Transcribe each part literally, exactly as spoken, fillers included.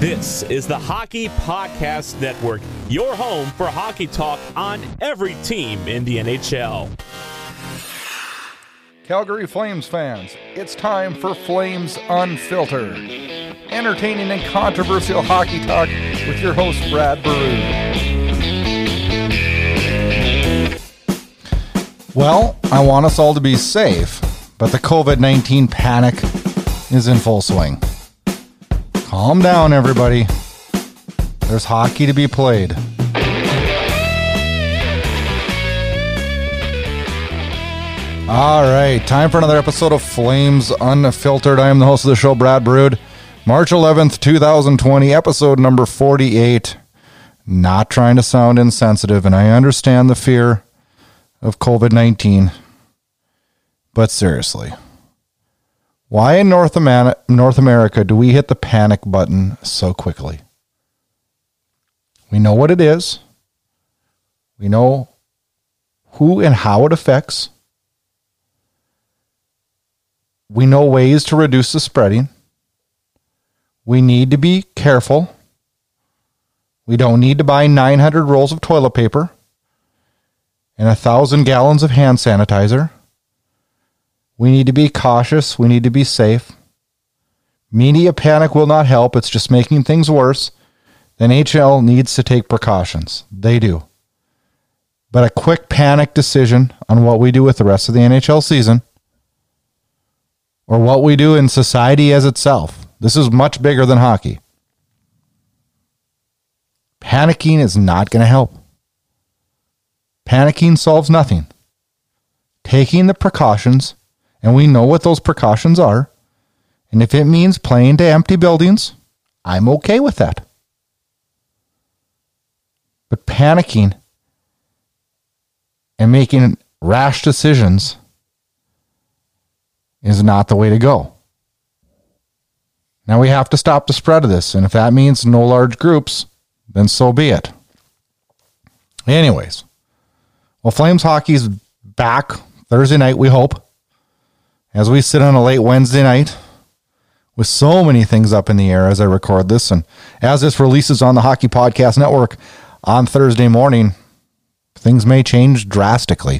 This is the Hockey Podcast Network, your home for hockey talk on every team in the N H L. Calgary Flames fans, it's time for Flames Unfiltered. Entertaining and controversial hockey talk with your host, Brad Baroud. Well, I want us all to be safe, but the covid nineteen panic is in full swing. Calm down, everybody. There's hockey to be played. All right, time for another episode of Flames Unfiltered. I am the host of the show, Brad Baroud. March eleventh, twenty twenty, episode number forty-eight. Not trying to sound insensitive, and I understand the fear of covid nineteen. But seriously, why in North America, North America do we hit the panic button so quickly? We know what it is. We know who and how it affects. We know ways to reduce the spreading. We need to be careful. We don't need to buy nine hundred rolls of toilet paper and one thousand gallons of hand sanitizer. We need to be cautious. We need to be safe. Media panic will not help. It's just making things worse. The N H L needs to take precautions. They do. But a quick panic decision on what we do with the rest of the N H L season, or what we do in society as itself, this is much bigger than hockey. Panicking is not going to help. Panicking solves nothing. Taking the precautions, and we know what those precautions are, and if it means playing to empty buildings, I'm okay with that. But panicking and making rash decisions is not the way to go. Now we have to stop the spread of this, and if that means no large groups, then so be it. Anyways, well, Flames hockey's back Thursday night, we hope, as we sit on a late Wednesday night with so many things up in the air as I record this, and as this releases on the Hockey Podcast Network on Thursday morning, things may change drastically.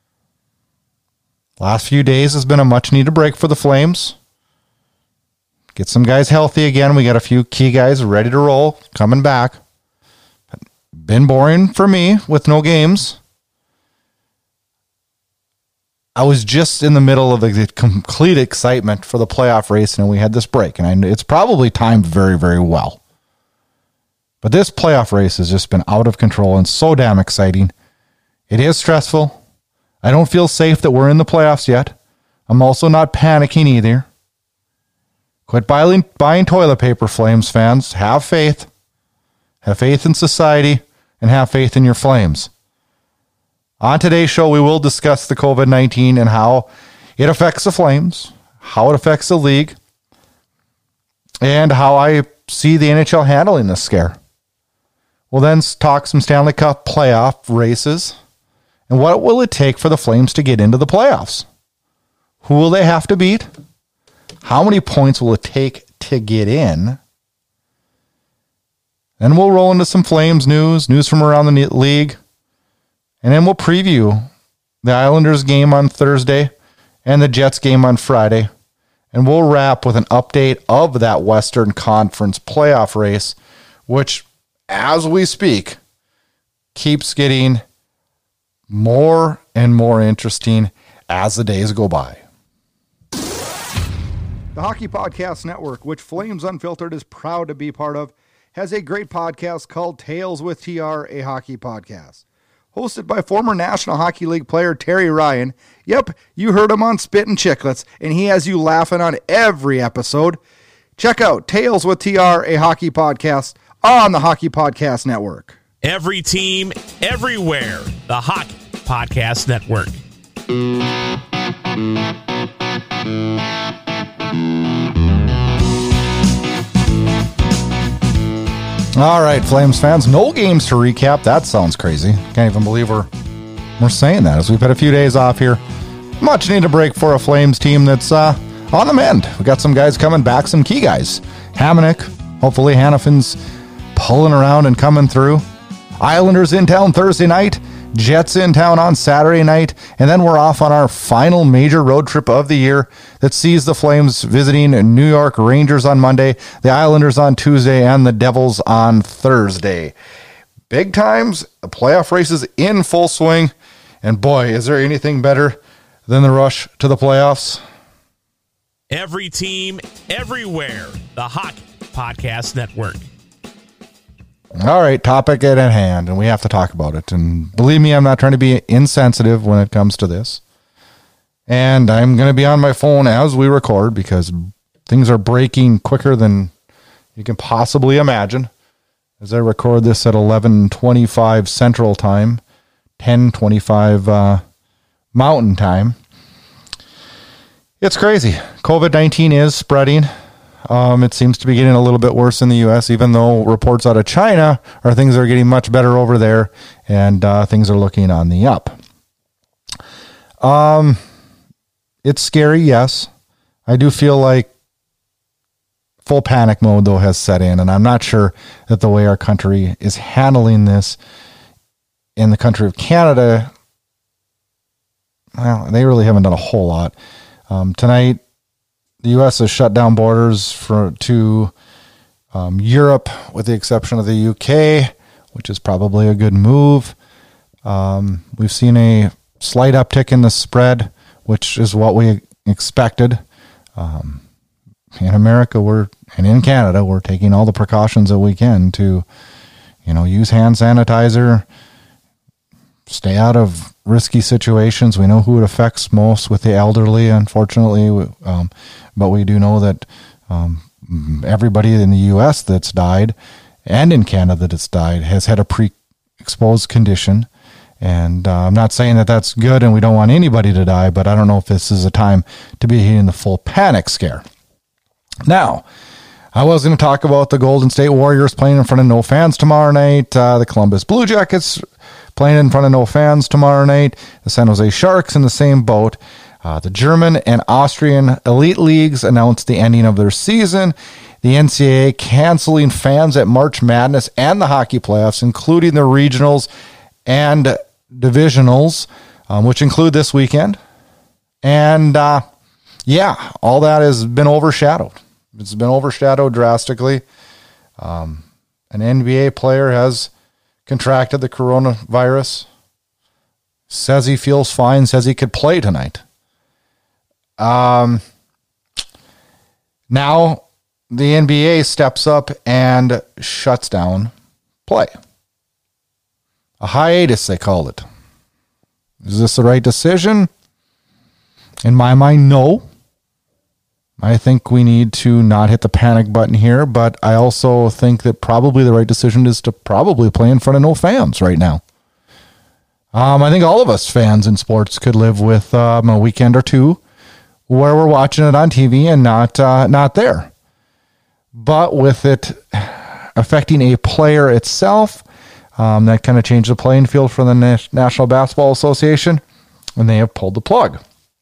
Last few days has been a much-needed break for the Flames. Get some guys healthy again. We got a few key guys ready to roll, coming back. Been boring for me with no games. I was just in the middle of the complete excitement for the playoff race, and we had this break, and I, it's probably timed very, very well. But this playoff race has just been out of control and so damn exciting. It is stressful. I don't feel safe that we're in the playoffs yet. I'm also not panicking either. Quit buying, buying toilet paper, Flames fans. Have faith. Have faith in society, and have faith in your Flames. On today's show, we will discuss the covid nineteen and how it affects the Flames, how it affects the league, and how I see the N H L handling this scare. We'll then talk some Stanley Cup playoff races, and what will it take for the Flames to get into the playoffs? Who will they have to beat? How many points will it take to get in? Then we'll roll into some Flames news, news from around the league. And then we'll preview the Islanders game on Thursday and the Jets game on Friday. And we'll wrap with an update of that Western Conference playoff race, which, as we speak, keeps getting more and more interesting as the days go by. The Hockey Podcast Network, which Flames Unfiltered is proud to be part of, has a great podcast called Tales with T R, a hockey podcast. Hosted by former National Hockey League player Terry Ryan. Yep, you heard him on Spit and Chicklets, and he has you laughing on every episode. Check out Tales with T R, a hockey podcast on the Hockey Podcast Network. Every team, everywhere. The Hockey Podcast Network. All right, Flames fans, no games to recap. That sounds crazy. Can't even believe we're we're saying that as we've had a few days off here. Much need a break for a Flames team that's uh, on the mend. We got some guys coming back, some key guys. Hamonic, Hopefully Hannafin's pulling around and coming through. Islanders in town Thursday night. Jets in town on Saturday night. And then we're off on our final major road trip of the year that sees the Flames visiting New York Rangers on Monday, the Islanders on Tuesday, and the Devils on Thursday. Big times. The playoff race is in full swing. And boy, is there anything better than the rush to the playoffs? Every team, everywhere. The Hockey Podcast Network. All right, topic at hand, and we have to talk about it. And believe me, I'm not trying to be insensitive when it comes to this. And I'm going to be on my phone as we record because things are breaking quicker than you can possibly imagine. As I record this at eleven twenty-five Central Time, ten twenty-five uh, Mountain Time. It's crazy. covid nineteen is spreading. Um, it seems to be getting a little bit worse in the U S, even though reports out of China are things are getting much better over there, and uh, things are looking on the up. Um, it's scary, yes. I do feel like full panic mode, though, has set in, and I'm not sure that the way our country is handling this in the country of Canada, well, they really haven't done a whole lot. Um, tonight, the U S has shut down borders for to um, Europe, with the exception of the U K, which is probably a good move. Um, we've seen a slight uptick in the spread, which is what we expected. Um, in America, we're and in Canada, we're taking all the precautions that we can to, you know, use hand sanitizer, stay out of risky situations. We know who it affects most with the elderly, unfortunately. Um, but we do know that um, everybody in the U S that's died and in Canada that's died has had a pre-exposed condition. And uh, I'm not saying that that's good and we don't want anybody to die, but I don't know if this is a time to be hitting the full panic scare. Now, I was going to talk about the Golden State Warriors playing in front of no fans tomorrow night, uh, the Columbus Blue Jackets playing in front of no fans tomorrow night, the San Jose Sharks in the same boat. Uh, the German and Austrian elite leagues announced the ending of their season. The N C double A canceling fans at March Madness and the hockey playoffs, including the regionals and divisionals, um, which include this weekend. And, uh, yeah, all that has been overshadowed. It's been overshadowed drastically. Um, an N B A player has contracted the coronavirus, says he feels fine, says he could play tonight. Um, now the N B A steps up and shuts down play. A hiatus, they call it. Is this the right decision? In my mind, no. I think we need to not hit the panic button here, but I also think that probably the right decision is to probably play in front of no fans right now. Um, I think all of us fans in sports could live with um, a weekend or two where we're watching it on T V and not uh, not there. But with it affecting a player itself, um, that kind of changed the playing field for the National Basketball Association, and they have pulled the plug.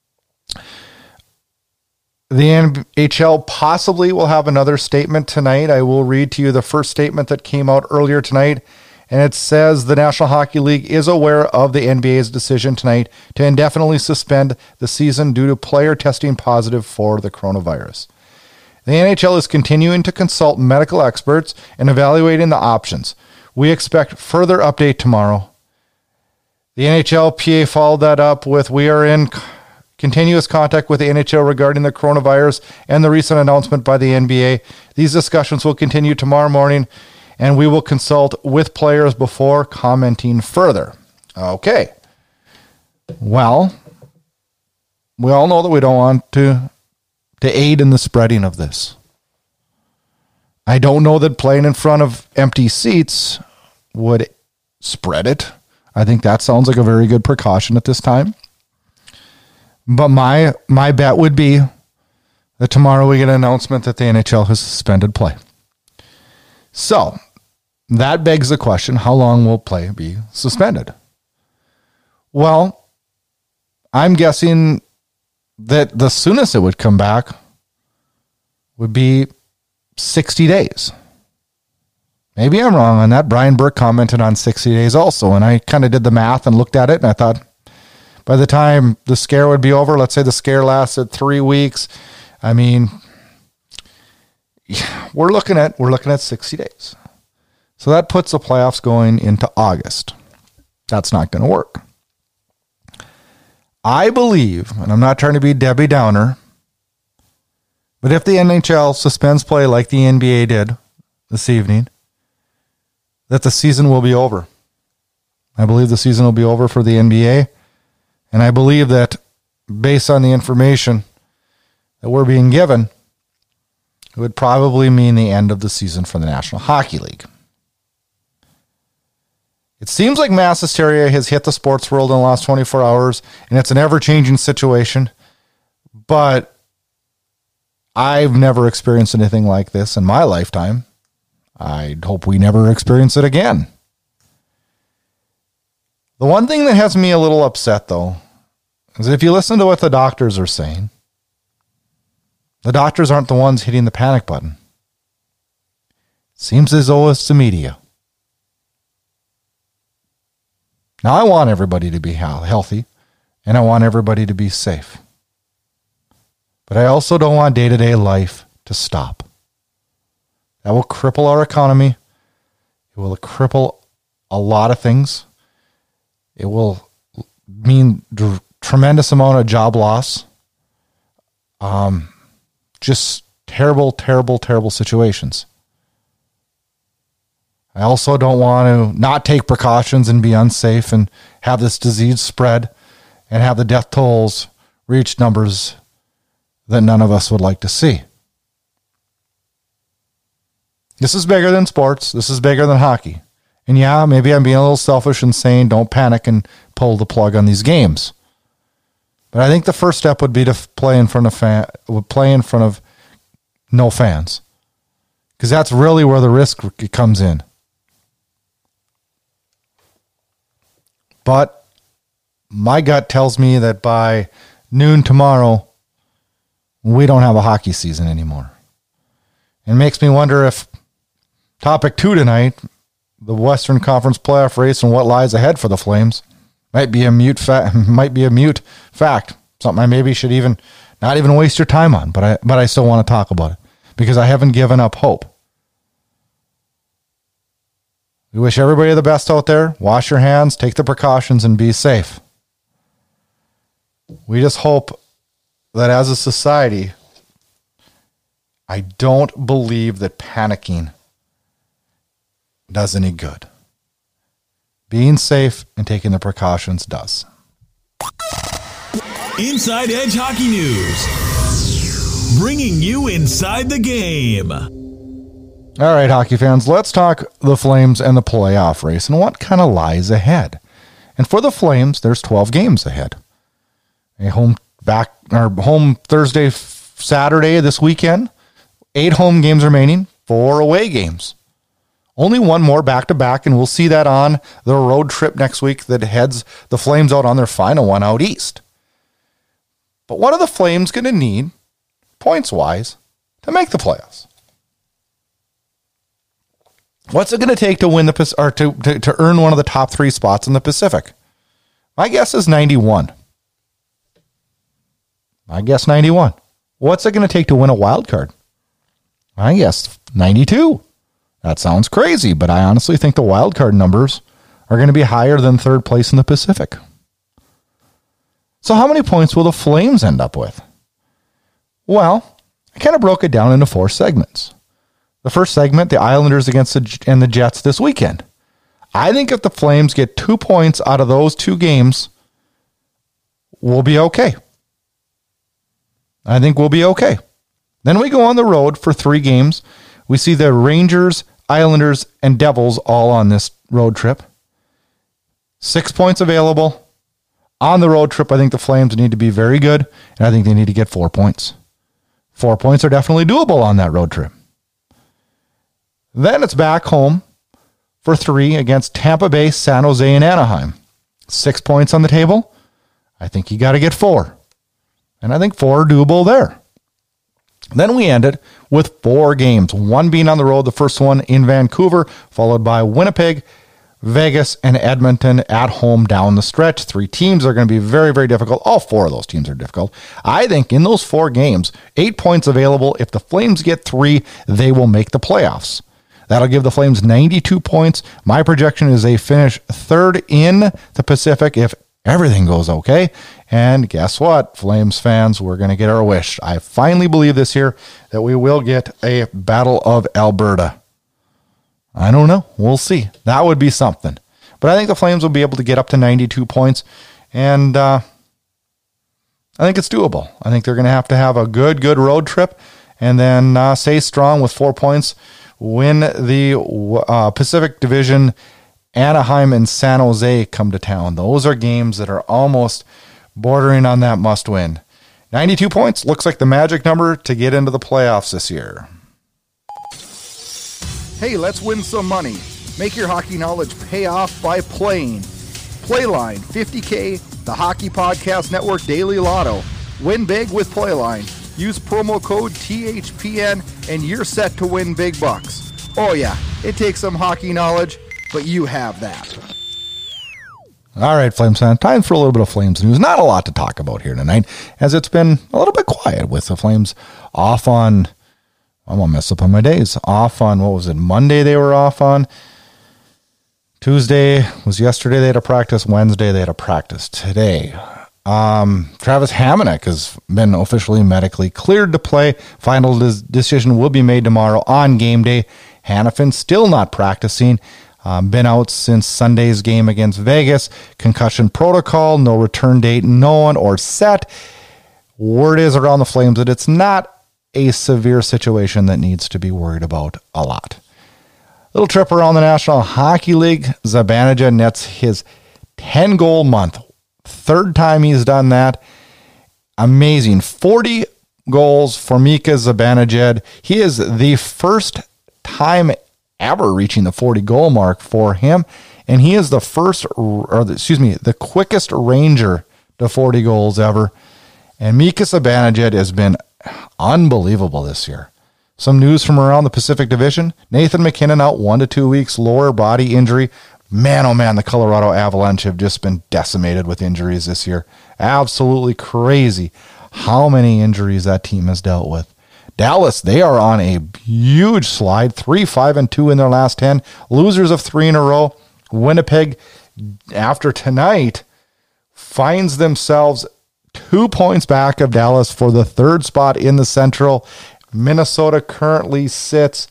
The N H L possibly will have another statement tonight. I will read to you the first statement that came out earlier tonight, and it says the National Hockey League is aware of the N B A's decision tonight to indefinitely suspend the season due to player testing positive for the coronavirus. The N H L is continuing to consult medical experts and evaluating the options. We expect further update tomorrow. The N H L P A followed that up with, we are in continuous contact with the N H L regarding the coronavirus and the recent announcement by the N B A. These discussions will continue tomorrow morning, and we will consult with players before commenting further. Okay. Well, we all know that we don't want to, to aid in the spreading of this. I don't know that playing in front of empty seats would spread it. I think that sounds like a very good precaution at this time. But my my bet would be that tomorrow we get an announcement that the N H L has suspended play. So that begs the question, how long will play be suspended? Well, I'm guessing that the soonest it would come back would be sixty days. Maybe I'm wrong on that. Brian Burke commented on sixty days also, and I kind of did the math and looked at it, and I thought by the time the scare would be over, let's say the scare lasted three weeks, I mean, we're looking at we're looking at sixty days. So that puts the playoffs going into August. That's not going to work. I believe, and I'm not trying to be Debbie Downer, but if the N H L suspends play like the N B A did this evening, that the season will be over. I believe the season will be over for the N B A, and I believe that based on the information that we're being given, it would probably mean the end of the season for the National Hockey League. It seems like mass hysteria has hit the sports world in the last twenty-four hours, and it's an ever-changing situation, but I've never experienced anything like this in my lifetime. I hope we never experience it again. The one thing that has me a little upset, though, is if you listen to what the doctors are saying, the doctors aren't the ones hitting the panic button. Seems as though it's the media. Now, I want everybody to be healthy, and I want everybody to be safe. But I also don't want day-to-day life to stop. That will cripple our economy. It will cripple a lot of things. It will mean a tremendous amount of job loss. Um, just terrible, terrible, terrible situations. I also don't want to not take precautions and be unsafe and have this disease spread and have the death tolls reach numbers that none of us would like to see. This is bigger than sports. This is bigger than hockey. And yeah, maybe I'm being a little selfish and saying don't panic and pull the plug on these games. But I think the first step would be to play in front of fan, play in front of no fans, because that's really where the risk comes in. But my gut tells me that by noon tomorrow, we don't have a hockey season anymore. It makes me wonder if topic two tonight, the Western Conference playoff race and what lies ahead for the Flames, might be a mute fa- might be a mute fact. Something I maybe should even not even waste your time on, but I but I still want to talk about it because I haven't given up hope. We wish everybody the best out there. Wash your hands, take the precautions, and be safe. We just hope that as a society, I don't believe that panicking does any good. Being safe and taking the precautions does. Inside Edge Hockey News. Bringing you inside the game. All right, hockey fans, let's talk the Flames and the playoff race and what kind of lies ahead. And for the Flames, there's twelve games ahead. A home back or home Thursday, Saturday this weekend. Eight home games remaining, four away games. Only one more back-to-back, and we'll see that on the road trip next week that heads the Flames out on their final one out east. But what are the Flames going to need, points-wise, to make the playoffs? What's it going to take to win the or to, to, to earn one of the top three spots in the Pacific? My guess is ninety-one. I guess ninety-one. What's it going to take to win a wild card? I guess ninety-two. That sounds crazy, but I honestly think the wild card numbers are going to be higher than third place in the Pacific. So how many points will the Flames end up with? Well, I kind of broke it down into four segments. The first segment, the Islanders against the and the Jets this weekend. I think if the Flames get two points out of those two games, we'll be okay. I think we'll be okay. Then we go on the road for three games. We see the Rangers, Islanders, and Devils all on this road trip. Six points available. On the road trip, I think the Flames need to be very good, and I think they need to get four points. Four points are definitely doable on that road trip. Then it's back home for three against Tampa Bay, San Jose, and Anaheim. Six points on the table. I think you got to get four. And I think four are doable there. Then we ended with four games, one being on the road, the first one in Vancouver, followed by Winnipeg, Vegas, and Edmonton at home down the stretch. Three teams are going to be very, very difficult. All four of those teams are difficult. I think in those four games, eight points available. If the Flames get three, they will make the playoffs. That'll give the Flames ninety-two points. My projection is they finish third in the Pacific if everything goes okay. And guess what, Flames fans, we're going to get our wish. I finally believe this year that we will get a Battle of Alberta. I don't know. We'll see. That would be something. But I think the Flames will be able to get up to ninety-two points. And uh, I think it's doable. I think they're going to have to have a good, good road trip and then uh, stay strong with four points. Win the uh, Pacific Division. Anaheim and San Jose come to town. Those are games that are almost bordering on that must win. ninety-two points looks like the magic number to get into the playoffs this year. Hey, let's win some money. Make your hockey knowledge pay off by playing. Playline fifty K, the Hockey Podcast Network Daily Lotto. Win big with Playline. Use promo code T H P N and you're set to win big bucks. Oh yeah, it takes some hockey knowledge, but you have that. All right, Flames fan, time for a little bit of Flames news. Not a lot to talk about here tonight, as it's been a little bit quiet with the Flames off on, I'm going to mess up on my days, off on, what was it, Monday they were off on, Tuesday was yesterday they had a practice, Wednesday they had a practice, today. Um, Travis Hamonic has been officially medically cleared to play. Final des- decision will be made tomorrow on game day. Hanifin still not practicing. Um, been out since Sunday's game against Vegas. Concussion protocol, no return date known or set. Word is around the Flames that it's not a severe situation that needs to be worried about a lot. Little trip around the National Hockey League. Zibanejad nets his ten-goal month. Third time he's done that. Amazing. forty goals for Mika Zibanejad. He is the first time ever reaching the forty goal mark for him, and he is the first, or the, excuse me, the quickest Ranger to forty goals ever. And Mika Zibanejad has been unbelievable this year. Some news from around the Pacific Division. Nathan McKinnon out one to two weeks, lower body injury. Man, oh man, the Colorado Avalanche have just been decimated with injuries this year. Absolutely crazy how many injuries that team has dealt with. Dallas, they are on a huge slide, three, five, and two in their last ten. Losers of three in a row. Winnipeg, after tonight, finds themselves two points back of Dallas for the third spot in the Central. Minnesota currently sits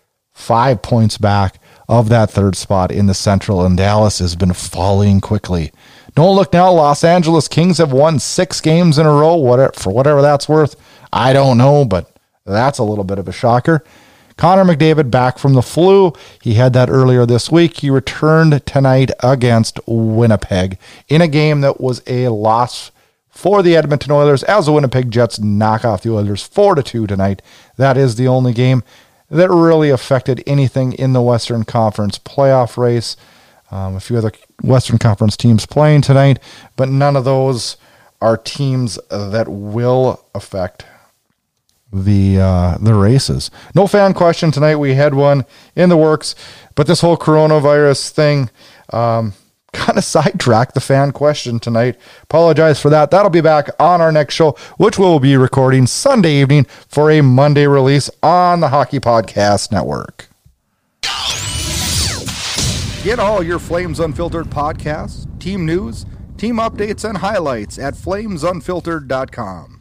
five points back of that third spot in the Central, and Dallas has been falling quickly. Don't look now. Los Angeles Kings have won six games in a row, whatever, for whatever that's worth. I don't know, but that's a little bit of a shocker. Connor McDavid back from the flu. He had that earlier this week. He returned tonight against Winnipeg in a game that was a loss for the Edmonton Oilers as the Winnipeg Jets knock off the Oilers four to two tonight. That is the only game that really affected anything in the Western Conference playoff race. Um, a few other Western Conference teams playing tonight, but none of those are teams that will affect the uh, the races. No fan question tonight. We had one in the works, but this whole coronavirus thing um, kind of sidetracked the fan question tonight. Apologize for that. That'll be back on our next show, which we'll be recording Sunday evening for a Monday release on the Hockey Podcast Network. Get all your Flames Unfiltered podcasts, team news, team updates, and highlights at flames unfiltered dot com.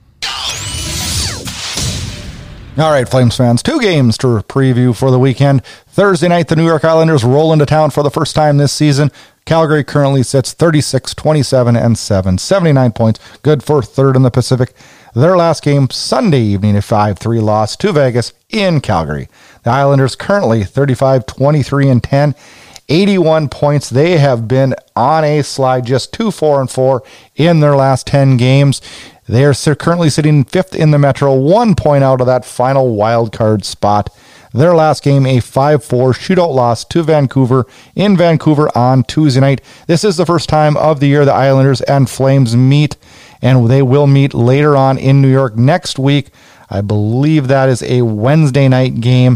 All right, Flames fans, two games to preview for the weekend. Thursday night, the New York Islanders roll into town for the first time this season. Calgary currently sits thirty-six, twenty-seven, and seven, seventy-nine points, good for third in the Pacific. Their last game Sunday evening, a five three loss to Vegas in Calgary. The Islanders currently thirty-five, twenty-three, and ten, eighty-one points. They have been on a slide, just two, four, and four in their last ten games. They are currently sitting fifth in the Metro, one point out of that final wild card spot. Their last game, a five four shootout loss to Vancouver in Vancouver on Tuesday night. This is the first time of the year the Islanders and Flames meet, and they will meet later on in New York next week. I believe that is a Wednesday night game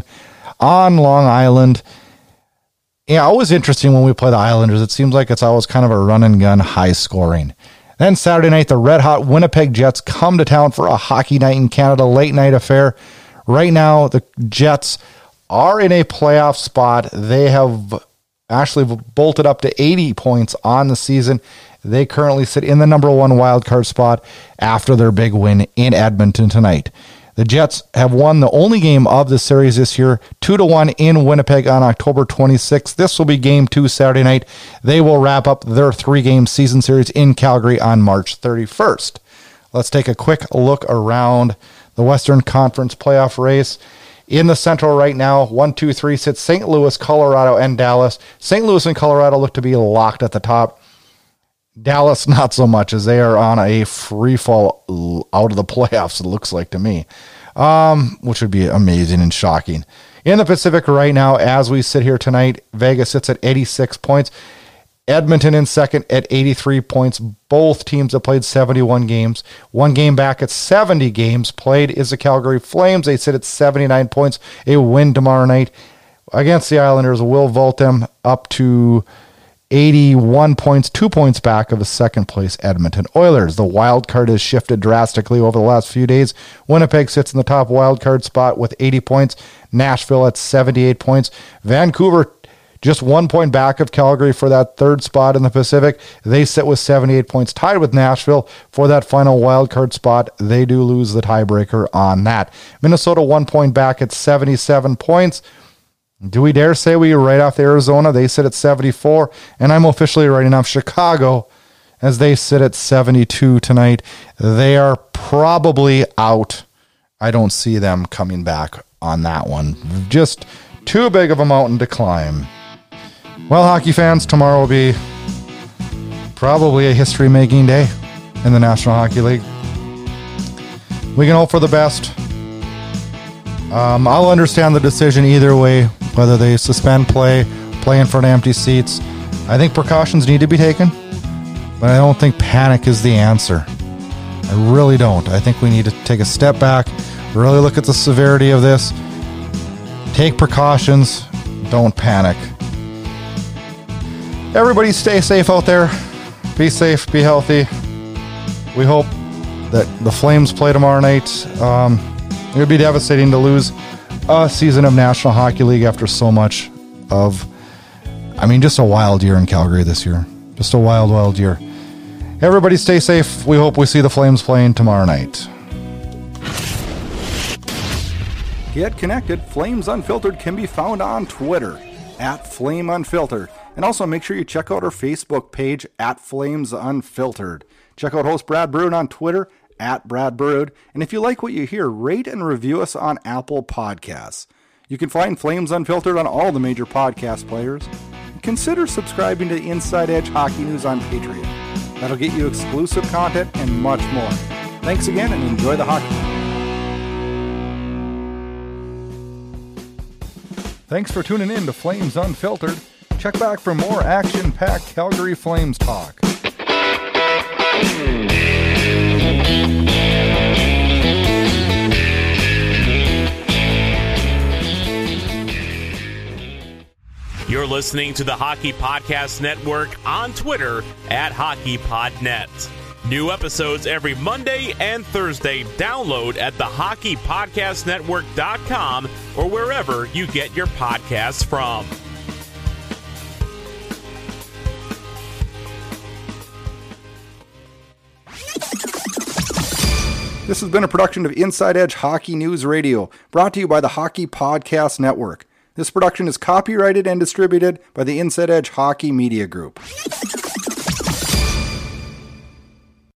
on Long Island. Yeah, always interesting when we play the Islanders. It seems like it's always kind of a run and gun, high scoring. Then Saturday night, the red hot Winnipeg Jets come to town for a hockey night in Canada, late night affair. Right now, the Jets are in a playoff spot. They have actually bolted up to eighty points on the season. They currently sit in the number one wildcard spot after their big win in Edmonton tonight. The Jets have won the only game of the series this year, two to one in Winnipeg on October twenty-sixth. This will be game two Saturday night. They will wrap up their three-game season series in Calgary on March thirty-first. Let's take a quick look around the Western Conference playoff race. In the Central right now, one, two, three sits Saint Louis, Colorado, and Dallas. Saint Louis and Colorado look to be locked at the top. Dallas, not so much, as they are on a free fall out of the playoffs, it looks like to me, um, which would be amazing and shocking. In the Pacific right now, as we sit here tonight, Vegas sits at eighty-six points. Edmonton in second at eighty-three points. Both teams have played seventy-one games. One game back at seventy games played is the Calgary Flames. They sit at seventy-nine points. A win tomorrow night against the Islanders will vault them up to eighty-one points, two points back of the second place Edmonton Oilers. The wild card has shifted drastically over the last few days. Winnipeg sits in the top wild card spot with eighty points. Nashville at seventy-eight points. Vancouver just one point back of Calgary for that third spot in the Pacific. They sit with seventy-eight points, tied with Nashville for that final wild card spot. They do lose the tiebreaker on that. Minnesota one point back at seventy-seven points. Do we dare say we right off Arizona? They sit at seventy-four, and I'm officially writing off Chicago as they sit at seventy-two tonight. They are probably out. I don't see them coming back on that one. Just too big of a mountain to climb. Well, hockey fans, tomorrow will be probably a history-making day in the National Hockey League. We can hope for the best. Um, I'll understand the decision either way, whether they suspend play, play in front of empty seats. I think precautions need to be taken, but I don't think panic is the answer. I really don't. I think we need to take a step back, really look at the severity of this, take precautions, don't panic. Everybody stay safe out there. Be safe, be healthy. We hope that the Flames play tomorrow night. Um, it would be devastating to lose a season of National Hockey League after so much of, I mean, just a wild year in Calgary this year. Just a wild, wild year. Everybody stay safe. We hope we see the Flames playing tomorrow night. Get connected. Flames Unfiltered can be found on Twitter at Flame Unfiltered. And also make sure you check out our Facebook page at Flames Unfiltered. Check out host Brad Brood on Twitter at Brad Brood. And if you like what you hear, rate and review us on Apple Podcasts. You can find Flames Unfiltered on all the major podcast players. Consider subscribing to Inside Edge Hockey News on Patreon. That'll get you exclusive content and much more. Thanks again and enjoy the hockey. Thanks for tuning in to Flames Unfiltered. Check back for more action-packed Calgary Flames talk. You're listening to the Hockey Podcast Network on Twitter at HockeyPodNet. New episodes every Monday and Thursday. Download at the hockey podcast network dot com or wherever you get your podcasts from. This has been a production of Inside Edge Hockey News Radio, brought to you by the Hockey Podcast Network. This production is copyrighted and distributed by the Inside Edge Hockey Media Group.